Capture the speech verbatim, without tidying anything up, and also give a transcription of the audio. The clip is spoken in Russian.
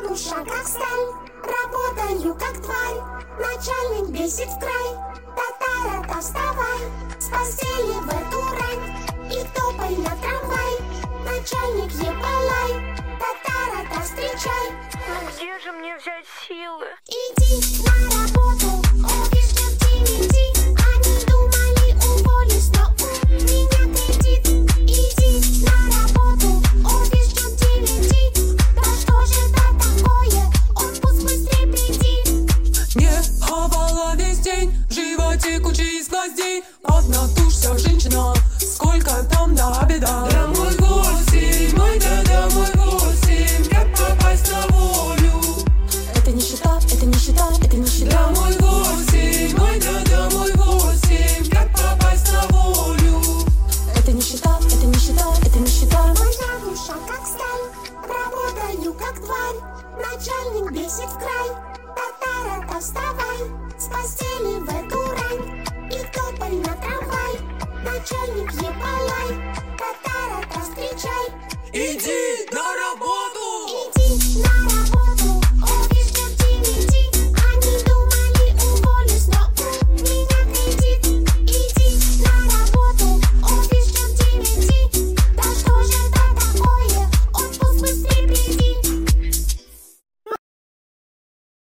душа как сталь, работаю как тварь, начальник бесит в край. Татара-та, вставай, с постели в эту рань и топай на трамвай. Начальник ебалай, татара-та, встречай. Ну где же мне взять силы? Иди на работу, увидишь девяти. Они думали уволюсь, но у меня кредит. Иди на работу, увидишь девяти. Да что же это такое? Отпуск быстрей приди. Не хавала весь день, в животе куча из гвоздей. Поднатужься, женщина, сколько там до обеда? Домой восемь, ой да домой восемь. Как попасть на волю? Это нищета, это нищета, это нищета. Домой восемь, ой да домой восемь. Как попасть на волю? Это нищета, это нищета, это нищета. Моя душа как сталь, работаю как тварь, начальник бесит в край. Татара-та, вставай, с постели в эту рань и топай на трамвай. Начальник ебалай,